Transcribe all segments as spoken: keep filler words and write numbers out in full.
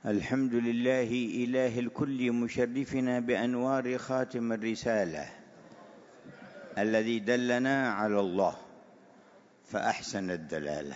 الحمد لله إله الكل مشرفنا بأنوار خاتم الرسالة الذي دلنا على الله فأحسن الدلالة.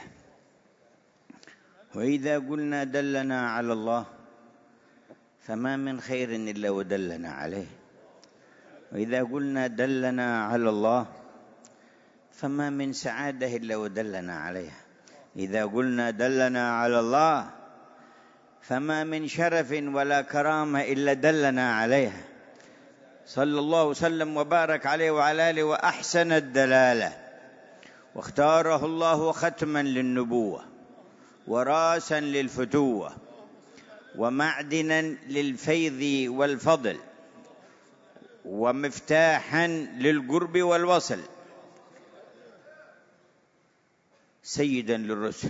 وإذا قلنا دلنا على الله فما من خير إلا ودلنا عليه، وإذا قلنا دلنا على الله فما من سعادة إلا ودلنا عليها. إذا قلنا دلنا على الله فما من شرف ولا كرامة إلا دلنا عليها. صلى الله وسلم وبارك عليه وعلى آله وأحسن الدلالة، واختاره الله ختما للنبوة وراسا للفتوة ومعدنا للفيض والفضل ومفتاحا للقرب والوصل، سيدا للرسل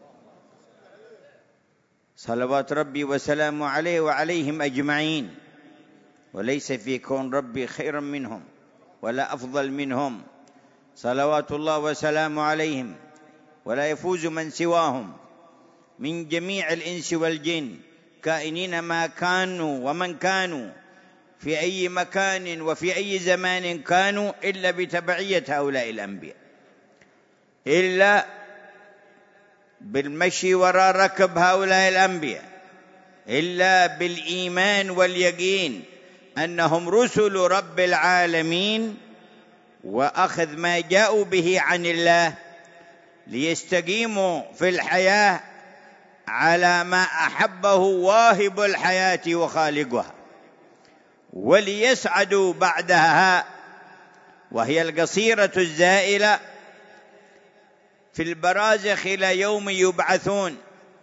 صلوات ربي وسلامه عليه وعليهم أجمعين. وليس في كون ربي خيرا منهم ولا أفضل منهم، صلوات الله وسلامه عليهم، ولا يفوز من سواهم من جميع الإنس والجن كائنين ما كانوا ومن كانوا في أي مكان وفي أي زمان كانوا إلا بتبعية هؤلاء الأنبياء، إلا بالمشي وراء ركب هؤلاء الأنبياء، إلا بالإيمان واليقين أنهم رسل رب العالمين، وأخذ ما جاءوا به عن الله ليستقيموا في الحياة على ما أحبه واهب الحياة وخالقها، وليسعدوا بعدها وهي القصيرة الزائلة في البرازخ إلى يوم يبعثون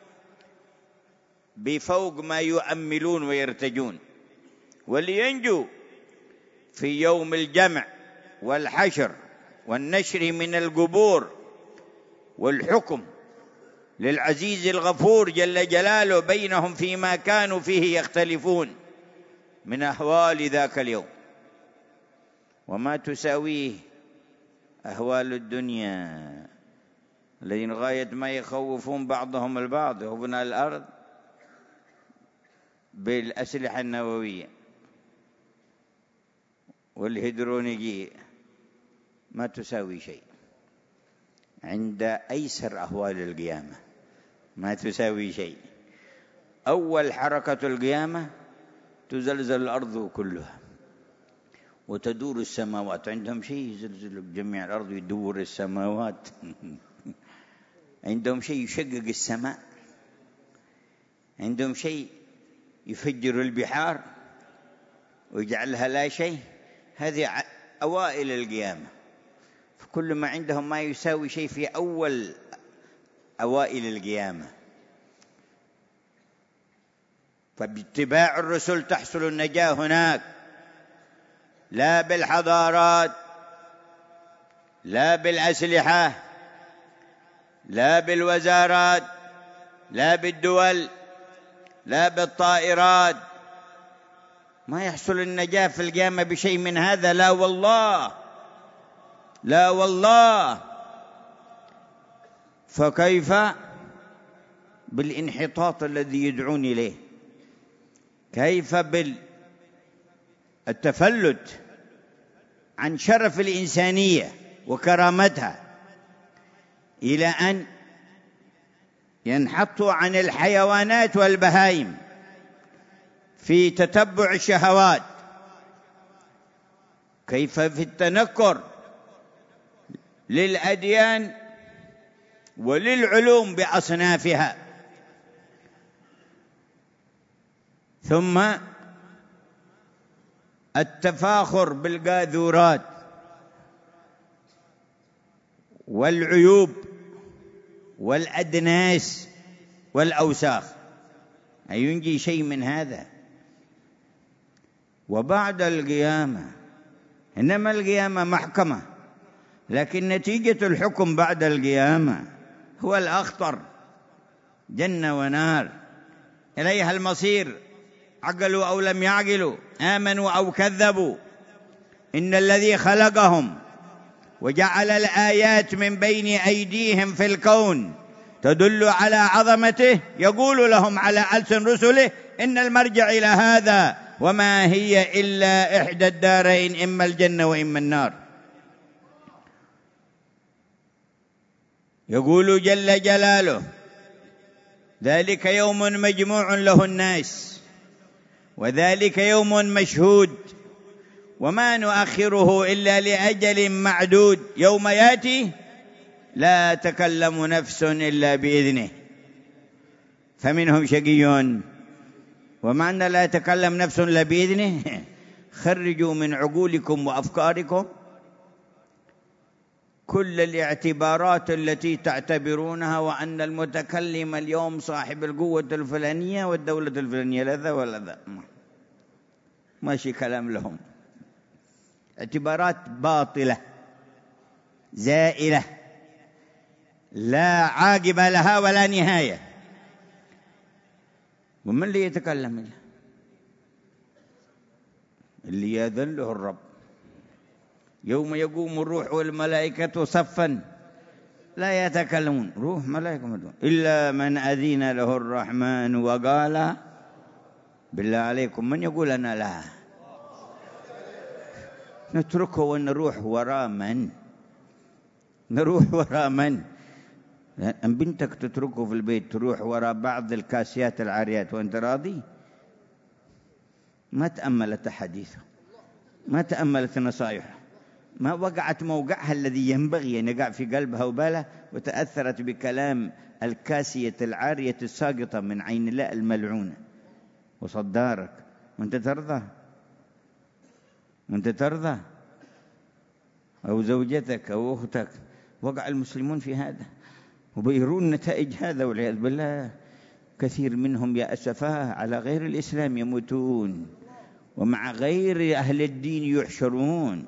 بفوق ما يؤملون ويرتجون، ولينجوا في يوم الجمع والحشر والنشر من القبور والحكم للعزيز الغفور جل جلاله بينهم فيما كانوا فيه يختلفون من أهوال ذاك اليوم. وما تساويه أهوال الدنيا الذين غاية ما يخوفون بعضهم البعض وابناء الأرض بالأسلحة النووية والهيدرونيكية، ما تساوي شيء عند أيسر أهوال القيامة، ما تساوي شيء. أول حركة القيامة تزلزل الأرض كلها وتدور السماوات، عندهم شيء يزلزل بجميع الأرض يدور السماوات عندهم شيء يشقق السماء، عندهم شيء يفجر البحار ويجعلها لا شيء. هذه أوائل القيامة، فكل ما عندهم ما يساوي شيء في أول أوائل القيامة. فباتباع الرسل تحصل النجاة هناك، لا بالحضارات، لا بالأسلحة، لا بالوزارات، لا بالدول، لا بالطائرات، ما يحصل النجاة في القيامة بشيء من هذا، لا والله، لا والله. فكيف بالانحطاط الذي يدعون إليه؟ كيف بالتفلت عن شرف الإنسانية وكرامتها إلى أن ينحطوا عن الحيوانات والبهائم في تتبع الشهوات؟ كيف في التنكر للأديان وللعلوم بأصنافها؟ ثم التفاخر بالقاذورات والعيوب والأدناس والأوساخ، أينجي شيء من هذا؟ وبعد القيامة، إنما القيامة محكمة، لكن نتيجة الحكم بعد القيامة هو الأخطر، جنة ونار، إليها المصير، عقلوا أو لم يعقلوا، آمنوا أو كذبوا. إن الذي خلقهم وجعل الآيات من بين أيديهم في الكون تدل على عظمته، يقول لهم على ألسن رسله إن المرجع إلى هذا، وما هي إلا إحدى الدارين، إما الجنة وإما النار. يقول جل جلاله: ذلك يوم مجموع له الناس، وذلك يوم مشهود، وما نؤخره إلا لأجل معدود، يوم يأتي لا تكلم نفس إلا بإذنه فمنهم شقي. ومعنى لا تكلم نفس إلا بإذنه خرجوا من عقولكم وأفكاركم كل الاعتبارات التي تعتبرونها، وأن المتكلم اليوم صاحب القوة الفلانية والدولة الفلانية، لا ذا ولا ذا، ماشي كلام لهم، اعتبارات باطلة زائلة لا عاقب لها ولا نهاية. ومن اللي يتكلم؟ اللي يذله الرب. يوم يقوم الروح والملائكة صفا لا يتكلمون، روح ملائكة إلا من أذن له الرحمن وقال. بالله عليكم من يقول أنا لا؟ نتركه ونروح وراء من؟ نروح وراء من؟ أم بنتك تتركه في البيت تروح وراء بعض الكاسيات العاريات وأنت راضي؟ ما تأملت حديثه، ما تأملت نصائحه، ما وقعت موقعها الذي ينبغي أن يقع في قلبها وبالها، وتأثرت بكلام الكاسية العارية الساقطة من عين الله الملعونة. وصدارك وأنت ترضى؟ وأنت ترضى؟ أو زوجتك أو أختك. وقع المسلمون في هذا وبيرون نتائج هذا والعياذ بالله. كثير منهم يا أسفاه على غير الإسلام يموتون، ومع غير أهل الدين يحشرون.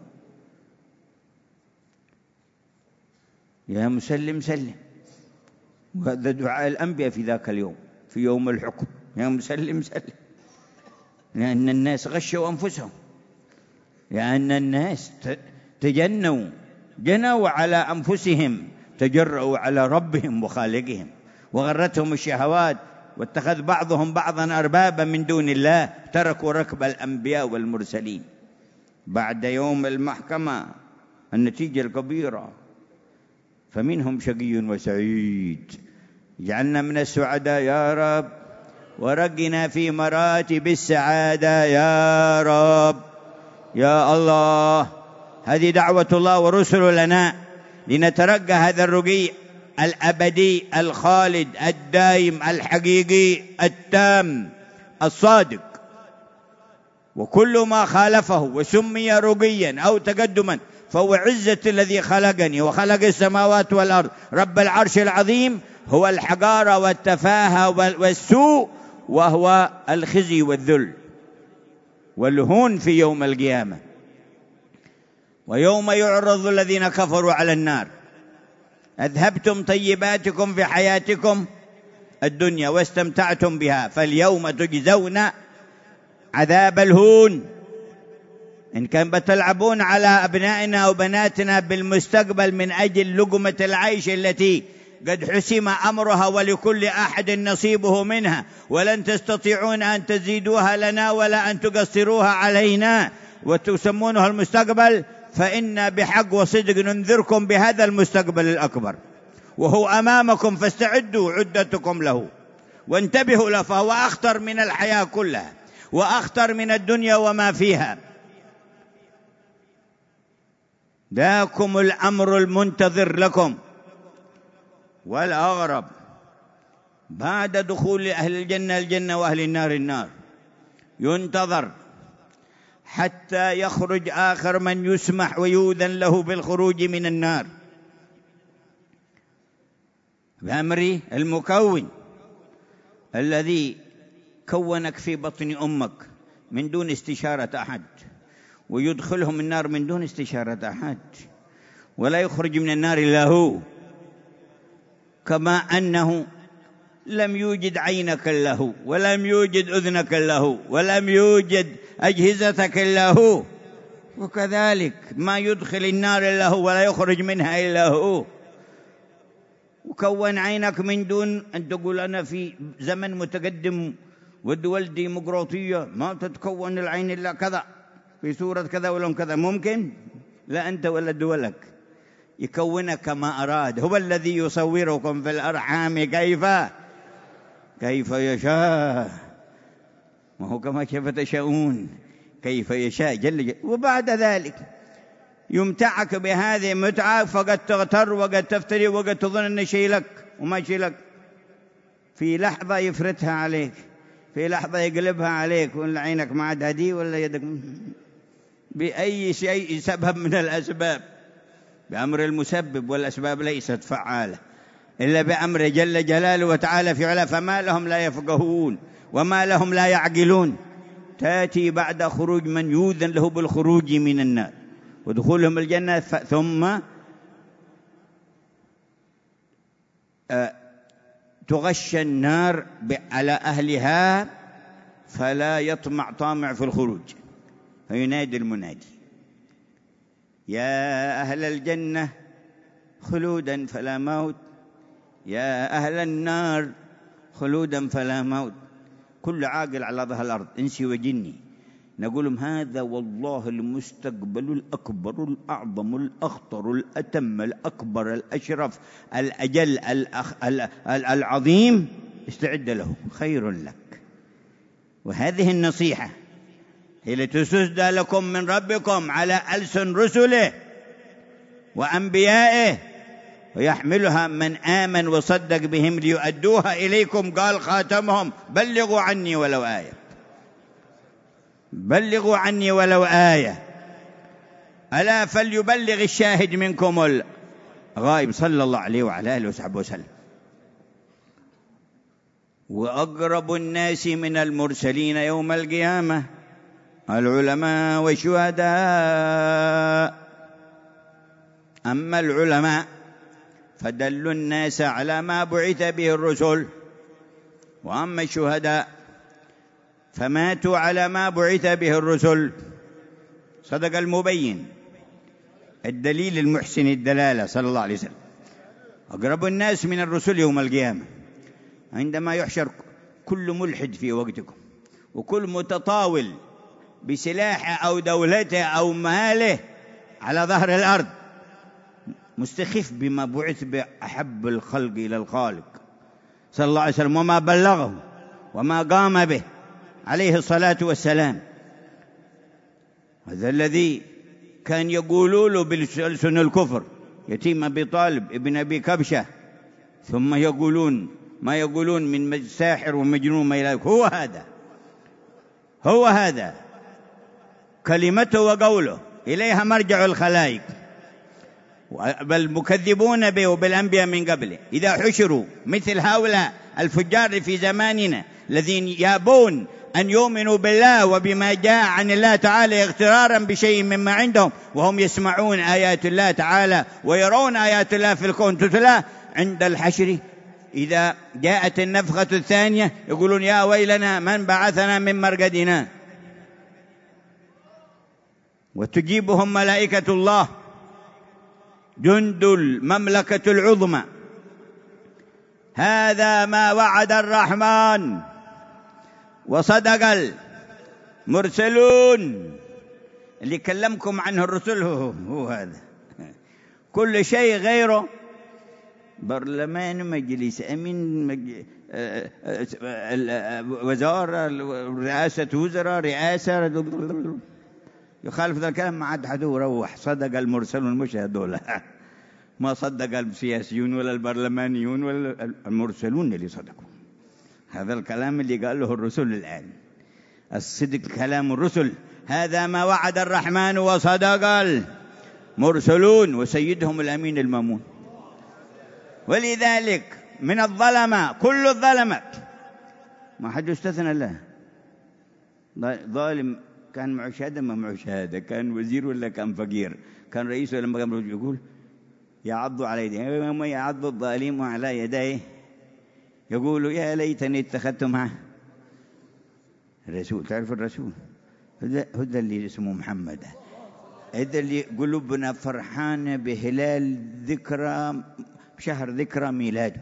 يا مسلم سلم، وهذا دعاء الأنبياء في ذاك اليوم، في يوم الحكم، يا مسلم سلم، لأن الناس غشوا أنفسهم، لأن الناس تجنوا جنوا على أنفسهم، تجرؤوا على ربهم وخالقهم، وغرتهم الشهوات، واتخذ بعضهم بعضا أربابا من دون الله، تركوا ركب الأنبياء والمرسلين. بعد يوم المحكمة النتيجة الكبيرة، فمنهم شقي وسعيد. اجعلنا من السعداء يا رب، ورقنا في مراتب السعادة يا رب يا الله. هذه دعوة الله ورسله لنا، لنترقى هذا الرقي الأبدي الخالد الدائم الحقيقي التام الصادق. وكل ما خالفه وسمي رقيا أو تقدما فهو عزة الذي خلقني وخلق السماوات والأرض. رب العرش العظيم هو الحقارة والتفاهة والسوء، وهو الخزي والذل والهون في يوم القيامة. ويوم يعرض الذين كفروا على النار أذهبتم طيباتكم في حياتكم الدنيا واستمتعتم بها، فاليوم تجزون عذاب الهون. إن كان بتلعبون على أبنائنا وبناتنا بالمستقبل من أجل لقمة العيش التي قد حسم أمرها ولكل أحد نصيبه منها، ولن تستطيعون أن تزيدوها لنا ولا أن تقصروها علينا، وتسمونها المستقبل، فإن بحق وصدق ننذركم بهذا المستقبل الأكبر، وهو أمامكم، فاستعدوا عدتكم له وانتبهوا له، فهو أخطر من الحياة كلها وأخطر من الدنيا وما فيها. ذاكم الأمر المنتظر لكم. والأغرب بعد دخول أهل الجنة الجنة وأهل النار النار، ينتظر حتى يخرج آخر من يسمح ويؤذن له بالخروج من النار بأمر المكون الذي كونك في بطن أمك من دون استشارة أحد، ويدخلهم النار من دون استشارة أحد، ولا يخرج من النار إلا هو. كما أنه لم يوجد عينك إلا هو، ولم يوجد أذنك إلا هو، ولم يوجد أجهزتك إلا هو، وكذلك ما يدخل النار إلا هو ولا يخرج منها إلا هو. وكون عينك من دون أن تقول أنا في زمن متقدم والدول ديمقراطية ما تتكون العين إلا كذا في صورة كذا ولون كذا. ممكن؟ لا أنت ولا دولك، يكونك كما أراد. هو الذي يصوركم في الأرحام كيف كيف يشاء، ما هو كما كيف تشاءون، كيف يشاء جل جل. وبعد ذلك يمتعك بهذه متعة، فقد تغتر وقد تفتري وقد تظن أن شيء لك وما شيء لك. في لحظة يفرتها عليك، في لحظة يقلبها عليك، ولا عينك ما عاد هدي ولا يدك بأي شيء سبب من الأسباب، بأمر المسبب، والأسباب ليست فعالة إلا بأمر جل جلاله وتعالى في علا. فما لهم لا يفقهون وما لهم لا يعقلون. تأتي بعد خروج من يؤذن له بالخروج من النار ودخولهم الجنة، ثم تغشى النار على أهلها فلا يطمع طامع في الخروج، فينادي المنادي: يا أهل الجنة خلودا فلا موت، يا أهل النار خلودا فلا موت. كل عاقل على ظهر الأرض إنسي وجني نقول لهم: هذا والله المستقبل الأكبر الأعظم الأخطر الأتم الأكبر الأشرف الأجل الأخ... العظيم، استعد له، خير لك. وهذه النصيحة هي لتسد لكم من ربكم على ألسن رسله وأنبيائه، ويحملها من آمن وصدق بهم ليؤدوها إليكم. قال خاتمهم: بلغوا عني ولو آية، بلغوا عني ولو آية، ألا فليبلغ الشاهد منكم الغائب، صلى الله عليه وعلى آله وصحبه وسلم. وأقرب الناس من المرسلين يوم القيامة العلماء والشهداء. أما العلماء فدلوا الناس على ما بعث به الرسل، وأما الشهداء فماتوا على ما بعث به الرسل. صدق المبين الدليل المحسن الدلالة صلى الله عليه وسلم. أقرب الناس من الرسل يوم القيامة عندما يحشر كل ملحد في وقتكم، وكل متطاول بسلاحه أو دولته أو ماله على ظهر الأرض مستخف بما بعث بأحب الخلق إلى الخالق صلى الله عليه وسلم، وما بلغه وما قام به عليه الصلاة والسلام. هذا الذي كان يقولوا له بلسان الكفر: يتيم أبي طالب ابن أبي كبشة، ثم يقولون ما يقولون من ساحر ومجنون ما يلاك. هو هذا هو هذا كلمته وقوله، إليها مرجع الخلائق. بل مكذبون به وبالأنبياء من قبله إذا حشروا مثل هؤلاء الفجار في زماننا الذين يابون أن يؤمنوا بالله وبما جاء عن الله تعالى اغترارا بشيء مما عندهم، وهم يسمعون آيات الله تعالى ويرون آيات الله في الكون تتلى، عند الحشر إذا جاءت النفخة الثانية يقولون: يا ويلنا من بعثنا من مرقدنا. وتجيبهم ملائكة الله جند المملكة العظمى: هذا ما وعد الرحمن وصدق المرسلون. اللي كلمكم عنه الرسل هو, هو هذا. كل شيء غيره برلمان، مجلس أمين، مج... وزارة، رئاسة وزراء، رئاسة، يخالف ذا الكلام ما عاد حدو روح. صدق المرسلون، مش هذول ما صدق السياسيون ولا البرلمانيون ولا المرسلون اللي صدقوا. هذا الكلام اللي قاله الرسل الآن، الصدق كلام الرسل. هذا ما وعد الرحمن وصدق المرسلون، وسيدهم الأمين المامون. ولذلك من الظلمة كل الظلمة ما حد استثنى له. ظالم كان معه شهادة ما معه شهادة، كان وزير ولا كان فقير، كان رئيس ولا ما كان رئيس، يقول يعض على يديه، يوم يعض الظالم على يديه يقول: يا ليتني اتخذت معه الرسول. تعرف الرسول هذا اللي اسمه محمد، هذا اللي قلوبنا فرحانة بهلال ذكرى بشهر ذكرى ميلاده،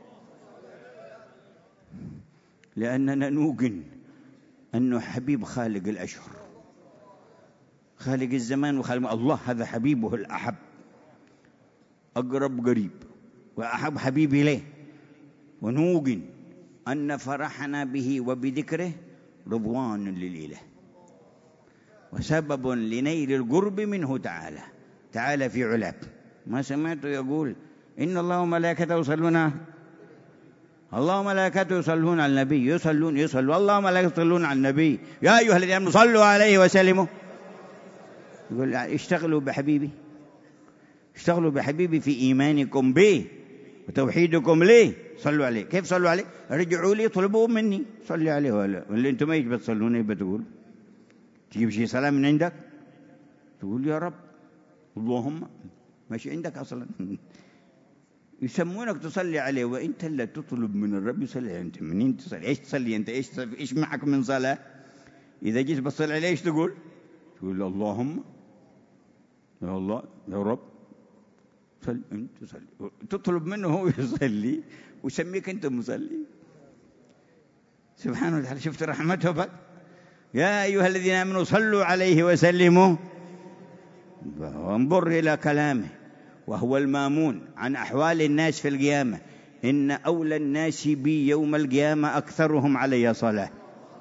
لأننا نوقن أنه حبيب خالق الأشهر، خالق الزمان وخالق الله، هذا حبيبه الأحب، أقرب قريب وأحب حبيب إليه. ونوقن أن فرحنا به وبذكره رضوان للإله وسبب لنيل القرب منه تعالى تعالى في علاه. ما سمعته يقول إن الله وملائكته يصلون، الله وملائكته يصلون على النبي، يصلون يصلون الله وملائكته يصلون على النبي يا أيها الذين آمنوا صلوا عليه وسلموا. يقول اشتغلوا بحبيبي، اشتغلوا بحبيبي في إيمانكم به وتوحيدكم ليه. صلوا عليه. كيف صلوا عليه؟ رجعوا لي طلبوا مني صلي عليه، ولا اللي انتم ما يجب تصلون ايه بتقول؟ تجيب شيء سلام من عندك تقول يا رب اللهم ماشي عندك اصلا. يسمونك تصلي عليه وانت اللي تطلب من الرب يصلي. انت منين تصلي؟ ايش تصلي انت؟ ايش ايش معك من صلاه؟ اذا جيت بتصلي عليه ايش تقول؟ تقول اللهم يا الله يا رب صل انت تصلي، تطلب منه هو يصلي ويسميك انت مصلي. سبحانه وتعالى. شفت رحمته بك؟ يا ايها الذين امنوا صلوا عليه وسلموا. وانظر الى كلامه وهو المامون عن احوال الناس في القيامه: ان اولى الناس بي يوم القيامه اكثرهم علي صلاه.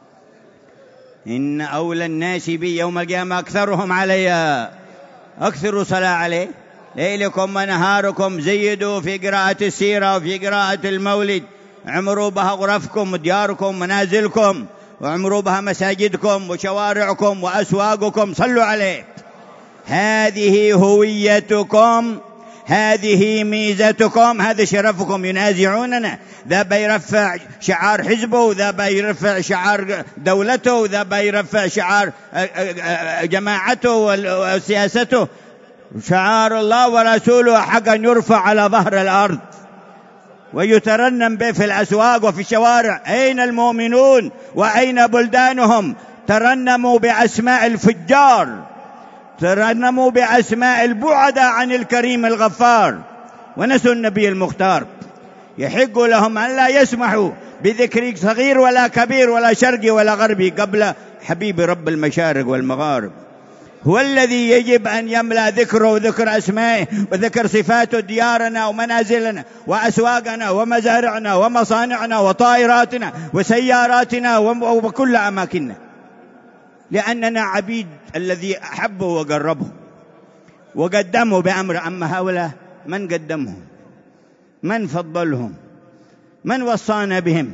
ان اولى الناس بي يوم القيامه اكثرهم علي. اكثروا صلاه عليه. ليلكم ونهاركم زيدوا في قراءة السيرة وفي قراءة المولد، عمروا بها غرفكم ودياركم منازلكم، وعمروا بها مساجدكم وشوارعكم وأسواقكم. صلوا عليه. هذه هويتكم، هذه ميزتكم، هذا شرفكم. ينازعوننا، ذا بيرفع شعار حزبه وذا بيرفع شعار دولته وذا بيرفع شعار جماعته وسياسته. شعار الله ورسوله حقا يرفع على ظهر الأرض ويترنم به في الأسواق وفي الشوارع. أين المؤمنون وأين بلدانهم؟ ترنموا بأسماء الفجار، ترنموا بأسماء البعدة عن الكريم الغفار، ونسوا النبي المختار. يحق لهم أن لا يسمحوا بذكر صغير ولا كبير ولا شرقي ولا غربي قبل حبيب رب المشارق والمغارب. هو الذي يجب أن يملأ ذكره وذكر أسمائه وذكر صفاته ديارنا ومنازلنا وأسواقنا ومزارعنا ومصانعنا وطائراتنا وسياراتنا وكل أماكننا، لأننا عبيد الذي أحبه وقربه وقدمه بأمر. أما هؤلاء من قدمهم؟ من فضلهم؟ من وصانا بهم؟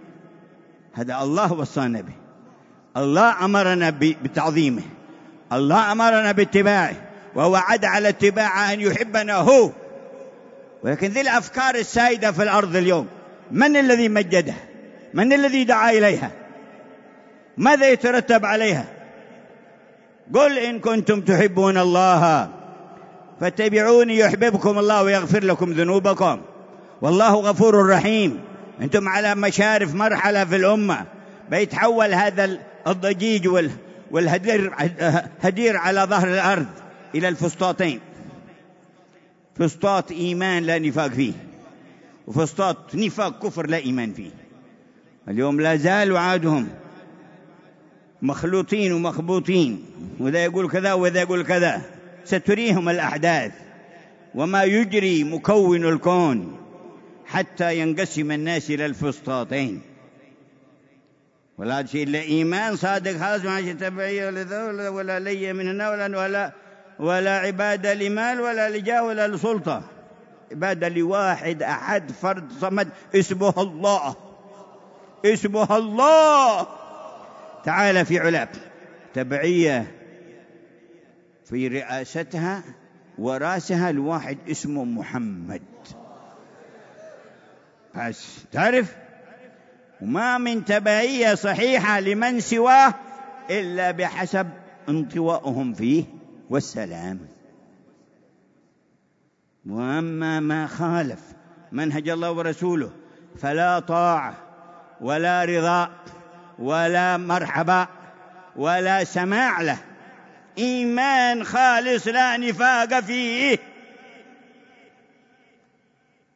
هذا الله وصانا به. الله أمرنا بتعظيمه، الله أمرنا باتباعه، ووعد على اتباعه أن يحبنا هو. ولكن ذي الأفكار السائدة في الأرض اليوم من الذي مجدها؟ من الذي دعا إليها؟ ماذا يترتب عليها؟ قل إن كنتم تحبون الله فاتبعوني يحببكم الله ويغفر لكم ذنوبكم والله غفور رحيم. أنتم على مشارف مرحلة في الأمة بيتحول هذا الضجيج وال والهدير هدير على ظهر الأرض إلى الفسطاطين: فسطاط إيمان لا نفاق فيه، وفسطاط نفاق كفر لا إيمان فيه. اليوم لا زالوا عادهم مخلوطين ومخبوطين، وذا يقول كذا وذا يقول كذا. ستريهم الأحداث وما يجري مكون الكون حتى ينقسم الناس إلى الفسطاطين. ولا شيء إلا إيمان صادق خلاص، ما شيء تبعية ولا ولا لي من هنا ولا ولا ولا عبادة لمال ولا لجاه ولا لسلطة. عبادة لواحد أحد فرد صمد اسمه الله، اسمه الله تعالى في علاه. تبعية في رئاستها وراسها الواحد اسمه محمد بس، تعرف؟ وما من تبعية صحيحة لمن سواه إلا بحسب انطوائهم فيه والسلام. وأما ما خالف منهج الله ورسوله فلا طاعة ولا رضا ولا مرحبا ولا سماع له. إيمان خالص لا نفاق فيه.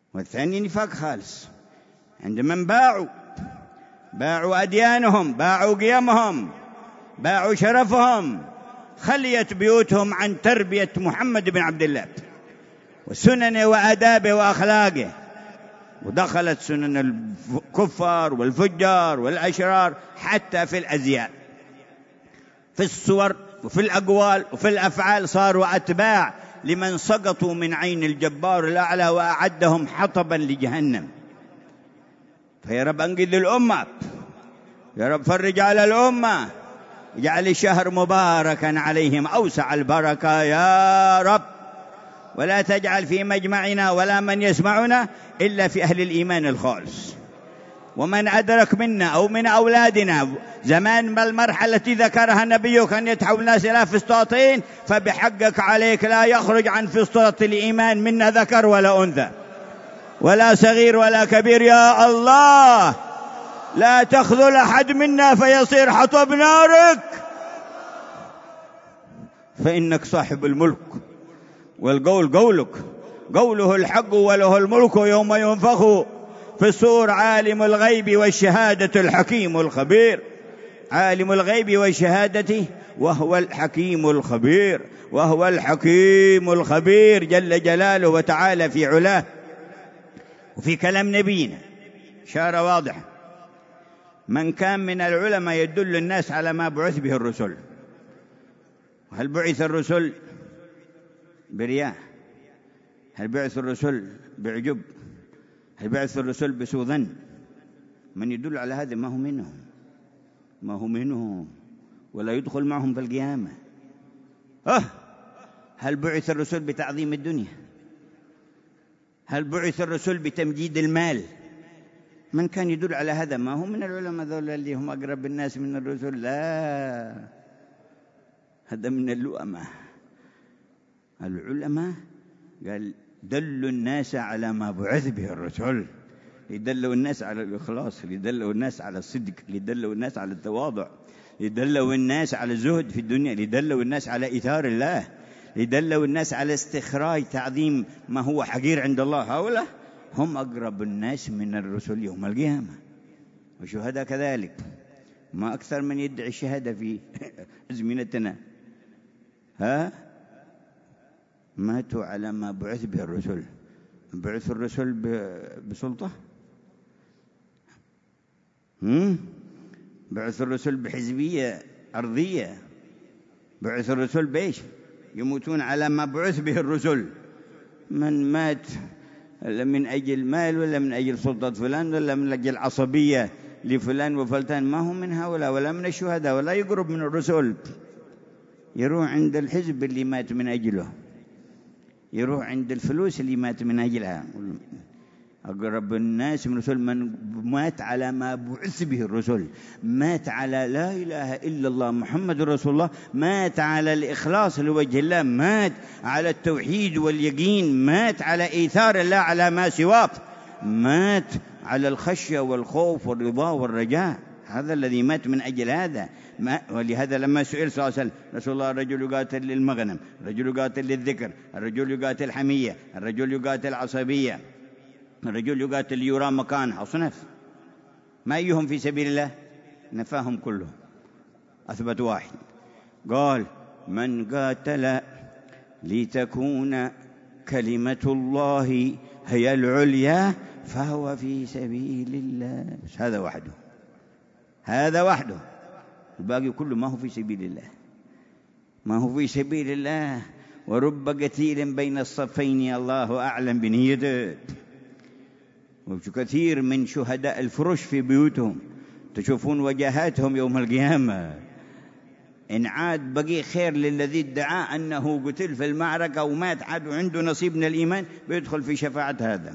والثاني نفاق خالص عند من باعوا باعوا أديانهم، باعوا قيمهم، باعوا شرفهم، خليت بيوتهم عن تربية محمد بن عبد الله وسننه وآدابه وأخلاقه، ودخلت سنن الكفار والفجار والأشرار حتى في الأزياء، في الصور وفي الأقوال وفي الأفعال، صاروا أتباع لمن سقطوا من عين الجبار الأعلى وأعدهم حطبا لجهنم. فيا رب أنقذ الأمة، يا رب فرج على الأمة، اجعل الشهر مباركا عليهم أوسع البركة يا رب، ولا تجعل في مجمعنا ولا من يسمعنا إلا في أهل الإيمان الخالص. ومن أدرك منا أو من أولادنا زمان ما المرحلة التي ذكرها نبيك أن يتحول الناس إلى فسطاطين، فبحقك عليك لا يخرج عن فسطاط الإيمان منا ذكر ولا أنثى ولا صغير ولا كبير يا الله. لا تخذل أحد منا فيصير حطب نارك، فإنك صاحب الملك والقول قولك، قوله الحق وله الملك يوم ينفخ في الصور. عالم الغيب والشهادة الحكيم الخبير، عالم الغيب والشهادة وهو الحكيم الخبير، وهو الحكيم الخبير جل جلاله وتعالى في علاه. وفي كلام نبينا إشارة واضحة، من كان من العلماء يدل الناس على ما بعث به الرسل. هل بعث الرسل برياء؟ هل بعث الرسل بعجب؟ هل بعث الرسل بسوء ظن؟ من يدل على هذا ما هو منهم، ما هو منهم ولا يدخل معهم في القيامة. أه هل بعث الرسل بتعظيم الدنيا؟ هل بعث الرسل بتمجيد المال؟ من كان يدل على هذا ما هو من العلماء ذول اللي هم أقرب الناس من الرسل، لا، هذا من اللؤمة. العلماء قال دلوا الناس على ما بعث به الرسل، يدلوا الناس على الإخلاص، يدلوا الناس على الصدق، يدلوا الناس على التواضع، يدلوا الناس على الزهد في الدنيا، يدلوا الناس على إيثار الله، يدلوا الناس على استخراج تعظيم ما هو حقير عند الله. هؤلاء هم أقرب الناس من الرسل يوم القيامة، وشهداء كذلك. ما أكثر من يدعي الشهادة في أزمنتنا، ها ماتوا على ما بعث به الرسل. بعث الرسل بسلطة؟ هم؟ بعث الرسل بحزبية أرضية؟ بعث الرسل بإيش؟ يموتون على ما بعث به الرسل. من مات من أجل مال ولا من أجل سلطة فلان ولا من أجل عصبية لفلان وفلتان، ما هم من هؤلاء ولا من الشهداء ولا يقرب من الرسل. يروح عند الحزب اللي مات من أجله، يروح عند الفلوس اللي مات من أجلها. أقرب الناس من الرسل من مات على ما بعث به الرسل، مات على لا إله إلا الله محمد رسول الله، مات على الإخلاص لوجه الله، مات على التوحيد واليقين، مات على إيثار الله على ما سواه، مات على الخشية والخوف والرضا والرجاء. هذا الذي مات من أجل هذا. ولهذا لما سئل صلى الله عليه وسلم رسول الله: الرجل يقاتل للمغنم، الرجل يقاتل للذكر، الرجل يقاتل حمية، الرجل يقاتل عصبية، الرجل يقاتل ليرى مكانه، أصناف، ما أيهم في سبيل الله؟ نفاهم كلهم، أثبت واحد، قال: من قاتل لتكون كلمة الله هي العليا فهو في سبيل الله. هذا وحده، هذا وحده، الباقي كله ما هو في سبيل الله، ما هو في سبيل الله. ورب قتيل بين الصفين الله أعلم بنيته. وكثير من شهداء الفرش في بيوتهم تشوفون وجهاتهم يوم القيامة. إن عاد بقي خير للذي ادعى أنه قتل في المعركة ومات عاد وعنده نصيب من الإيمان، بيدخل في شفاعة هذا،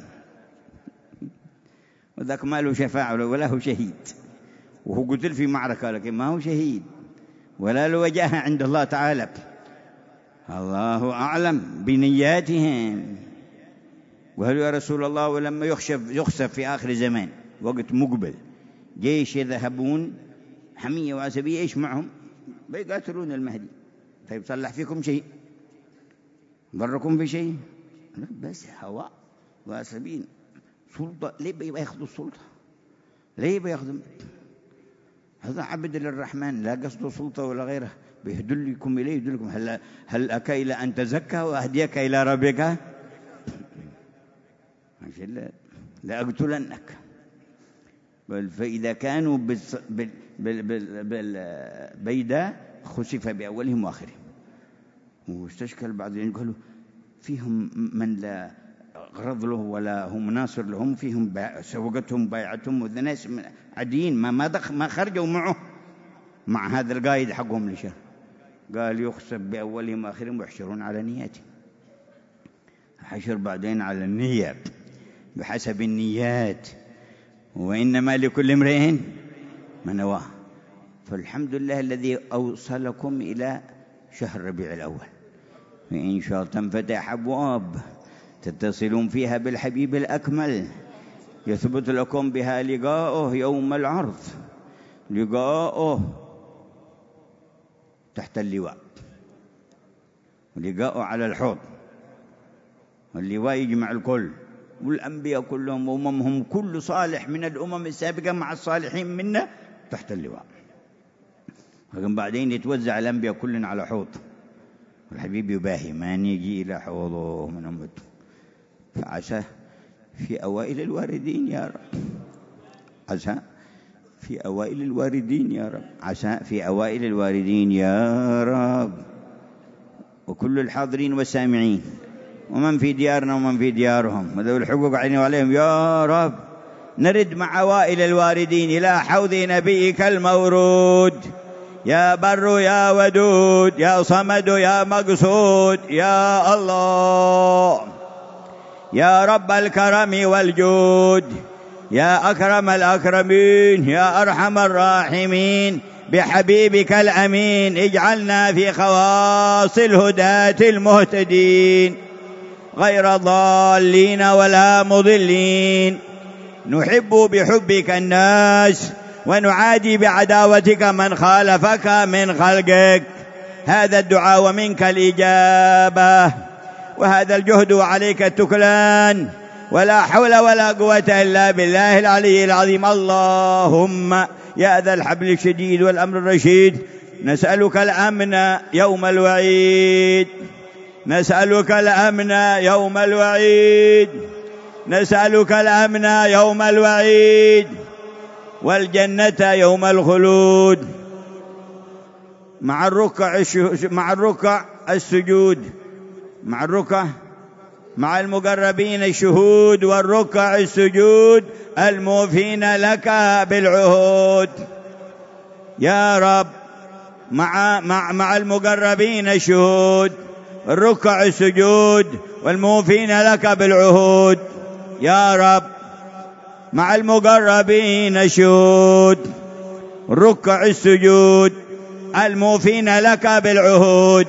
وذاك ما له شفاعة ولا هو شهيد، وهو قتل في معركة لكن ما هو شهيد ولا له وجاهة عند الله تعالى. الله أعلم بنياتهم. وهل يا رسول الله ولما يخشف يخسف في آخر زمان وقت مقبل جيش يذهبون حمية وعصبية، إيش معهم؟ بيقاتلون المهدي. طيب صلح فيكم شيء؟ ضركم في شيء؟ بس هواء وعصبين سلطة، ليه بياخذوا السلطة؟ ليه بياخذوا؟ هذا عبد للرحمن لا قصده سلطة ولا غيره، بيهدلكم إليه يهدلكم. هل هل أك إلى أن تزكى وأهديك إلى ربك؟ لأقتلنك. فإذا كانوا بالبيداء خسف بأولهم وآخرهم. واستشكل بعضهم قالوا فيهم من لا غرض له ولا هم ناصر لهم، فيهم سوقتهم بايعتهم والناس عاديين ما ما دخ ما خرجوا معه مع هذا القائد حقهم لشر. قال يخسف بأولهم وآخرهم ويحشرون على نياتهم. حشر بعدين على النية بحسب النيات، وإنما لكل امرئ ما نواه. فالحمد لله الذي أوصلكم إلى شهر ربيع الأول، وإن شاء الله تنفتح أبواب تتصلون فيها بالحبيب الأكمل، يثبت لكم بها لقاؤه يوم العرض، لقاؤه تحت اللواء، ولقاؤه على الحوض، واللواء يجمع الكل والأنبياء كلهم وأممهم، كل صالح من الأمم السابقة مع الصالحين منا تحت اللواء. لكن بعدين يتوزع الأنبياء كلنا على حوض، والحبيب يباهي من يجي إلى حوضه من أمته. فعسى في أوائل الواردين يا رب، عسى في أوائل الواردين يا رب، عسى في أوائل الواردين يا رب، وكل الحاضرين والسامعين ومن في ديارنا ومن في ديارهم وذوي الحقوق علينا وعليهم يا رب، نرد مع أوائل الواردين إلى حوض نبيك المورود. يا بر يا ودود يا صمد يا مقصود يا الله، يا رب الكرم والجود، يا أكرم الأكرمين، يا أرحم الراحمين، بحبيبك الأمين اجعلنا في خواص الهداة المهتدين غير ضالين ولا مضلين. نحب بحبك الناس ونعادي بعداوتك من خالفك من خلقك. هذا الدعاء ومنك الإجابة، وهذا الجهد وعليك التكلان، ولا حول ولا قوة إلا بالله العلي العظيم. اللهم يا ذا الحبل الشديد والأمر الرشيد، نسألك الأمن يوم الوعيد، نسألك الأمن يوم الوعيد، نسألك الأمن يوم الوعيد، والجنة يوم الخلود، مع الركع مع الركع السجود، مع الركع مع المقربين الشهود، والركع السجود الموفين لك بالعهود يا رب، مع مع مع المقربين الشهود، الركع السجود والموفين لك بالعهود يا رب، مع المقربين الشهود، الركع السجود الموفين لك بالعهود.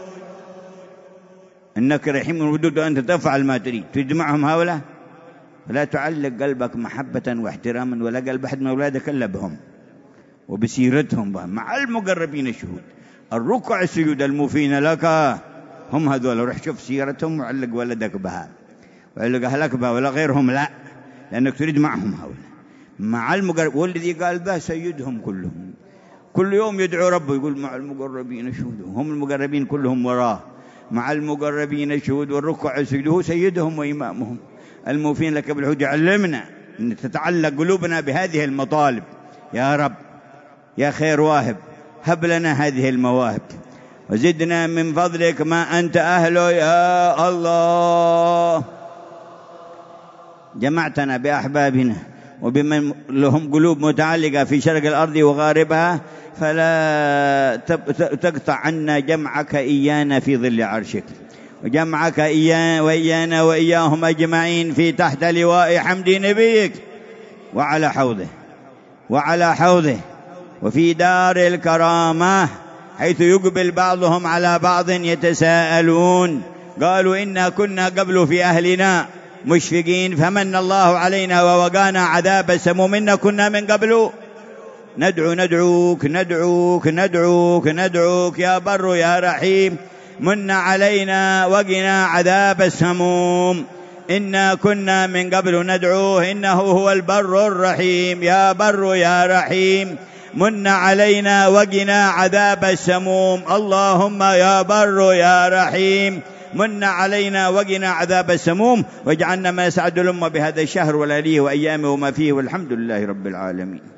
إنك رحيم ودود وأنت تفعل ما تريد. تجمعهم هؤلاء فلا تعلق قلبك محبة واحتراما ولا قلب أحد من أولادك إلا بهم وبسيرتهم بهم، مع المقربين الشهود، الركع السجود الموفين لك هم هذول. روح شوف سيرتهم وعلق ولدك بها وعلق أهلك بها ولا غيرهم، لا، لأنك تريد معهم هؤلاء مع المقرب. والذي قال ذا سيدهم كلهم، كل يوم يدعو ربه يقول مع المقربين الشهود، هم المقربين كلهم وراه، مع المقربين الشهود والركع السجود، هو سيدهم وإمامهم الموفين لك بالعهود. علمنا أن تتعلق قلوبنا بهذه المطالب يا رب، يا خير واهب، هب لنا هذه المواهب وزدنا من فضلك ما أنت أهله يا الله. جمعتنا بأحبابنا وبمن لهم قلوب متعلقة في شرق الأرض وغاربها، فلا تقطع عنا جمعك إيانا في ظل عرشك، وجمعك إيانا وإيانا وإياهم أجمعين في تحت لواء حمد نبيك، وعلى حوضه وعلى حوضه وفي دار الكرامة، حيث يقبل بعضهم على بعض يتساءلون، قالوا إنا كنا قبل في أهلنا مشفقين فمن الله علينا ووقانا عذاب السموم، إنا كنا من قبل ندعو ندعوك ندعوك ندعوك ندعوك يا بر يا رحيم، من علينا وقنا عذاب السموم. إنا كنا من قبل ندعوه إنه هو البر الرحيم. يا بر يا رحيم من علينا وقنا عذاب السموم. اللهم يا بر يا رحيم من علينا وقنا عذاب السموم، واجعلنا ما يسعد الأمة بهذا الشهر ولياليه وأيامه وما فيه، والحمد لله رب العالمين.